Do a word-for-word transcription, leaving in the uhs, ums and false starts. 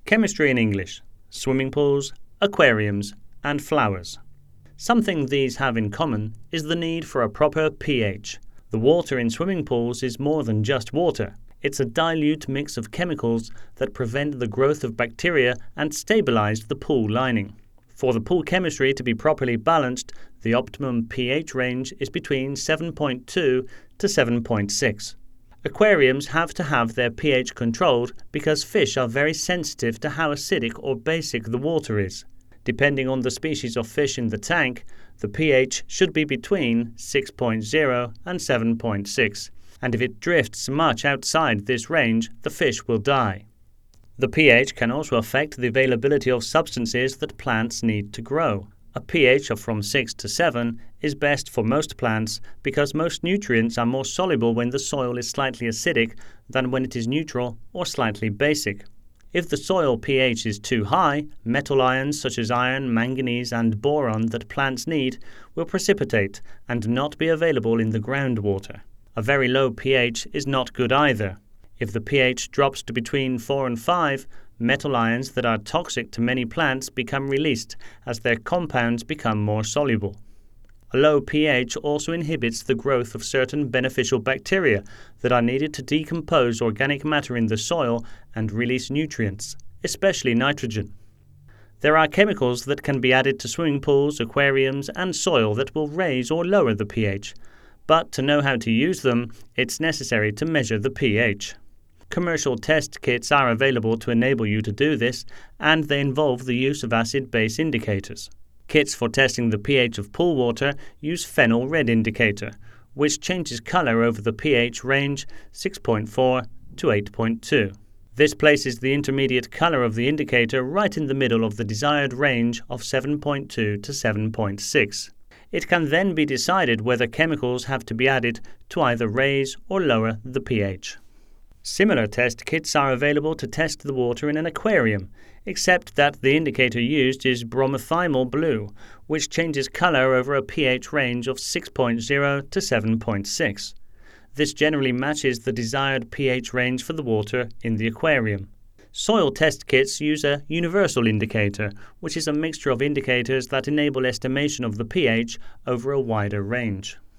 Chemistry in English, swimming pools, aquariums, and flowers. Something these have in common is the need for a proper pH. The water in swimming pools is more than just water. It's a dilute mix of chemicals that prevent the growth of bacteria and stabilize the pool lining. For the pool chemistry to be properly balanced, the optimum pH range is between seven point two to seven point six. Aquariums have to have their pH controlled because fish are very sensitive to how acidic or basic the water is. Depending on the species of fish in the tank, the pH should be between six point zero and seven point six, and if it drifts much outside this range, the fish will die. The pH can also affect the availability of substances that plants need to grow. A pH of from six to seven is best for most plants because most nutrients are more soluble when the soil is slightly acidic than when it is neutral or slightly basic. If the soil pH is too high, metal ions such as iron, manganese, and boron that plants need will precipitate and not be available in the groundwater. A very low pH is not good either. If the pH drops to between four and five, metal ions that are toxic to many plants become released as their compounds become more soluble. A low pH also inhibits the growth of certain beneficial bacteria that are needed to decompose organic matter in the soil and release nutrients, especially nitrogen. There are chemicals that can be added to swimming pools, aquariums, and soil that will raise or lower the pH, but to know how to use them, it's necessary to measure the pH. Commercial test kits are available to enable you to do this, and they involve the use of acid-base indicators. Kits for testing the pH of pool water use phenol red indicator, which changes color over the pH range six point four to eight point two. This places the intermediate color of the indicator right in the middle of the desired range of seven point two to seven point six. It can then be decided whether chemicals have to be added to either raise or lower the pH. Similar test kits are available to test the water in an aquarium, except that the indicator used is bromothymol blue, which changes color over a pH range of six point zero to seven point six. This generally matches the desired pH range for the water in the aquarium. Soil test kits use a universal indicator, which is a mixture of indicators that enable estimation of the pH over a wider range.